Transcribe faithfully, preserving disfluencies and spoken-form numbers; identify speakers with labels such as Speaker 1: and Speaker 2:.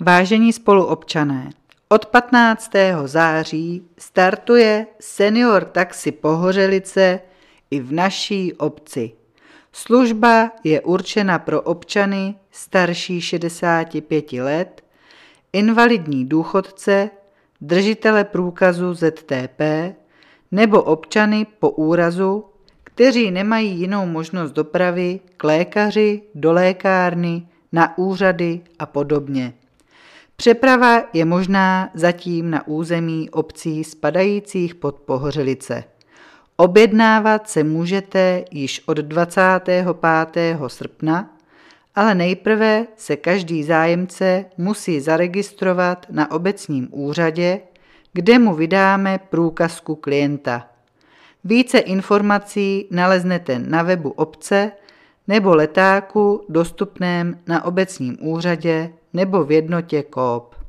Speaker 1: Vážení spoluobčané, od patnáctého září startuje Senior taxi Pohořelice i v naší obci. Služba je určena pro občany starší šedesáti pěti let, invalidní důchodce, držitele průkazu Z T P nebo občany po úrazu, kteří nemají jinou možnost dopravy k lékaři, do lékárny, na úřady a podobně. Přeprava je možná zatím na území obcí spadajících pod Pohořelice. Objednávat se můžete již od dvacátého pátého srpna, ale nejprve se každý zájemce musí zaregistrovat na obecním úřadě, kde mu vydáme průkazku klienta. Více informací naleznete na webu obce nebo letáku dostupném na obecním úřadě nebo v jednotě Coop.